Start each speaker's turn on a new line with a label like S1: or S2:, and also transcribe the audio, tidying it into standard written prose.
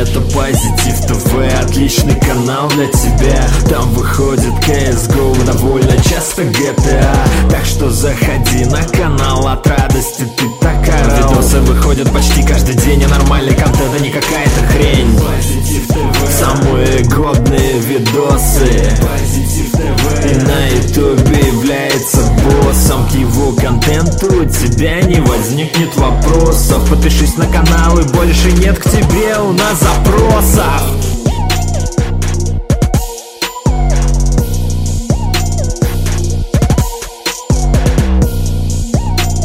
S1: это Позитив ТВ, отличный канал для тебя. Там выходит CSGO, довольно часто GTA. Так что заходи на канал, от радости ты так орал. Видосы выходят почти каждый день, а нормальный контент, а не какая-то хрень. Позитив ТВ, самые годные видосы. Позитив ТВ, и на ютубе является боссом. К его контенту у тебя не возникнет вопросов. Подпишись на канал, и больше нет к тебе у нас запросов.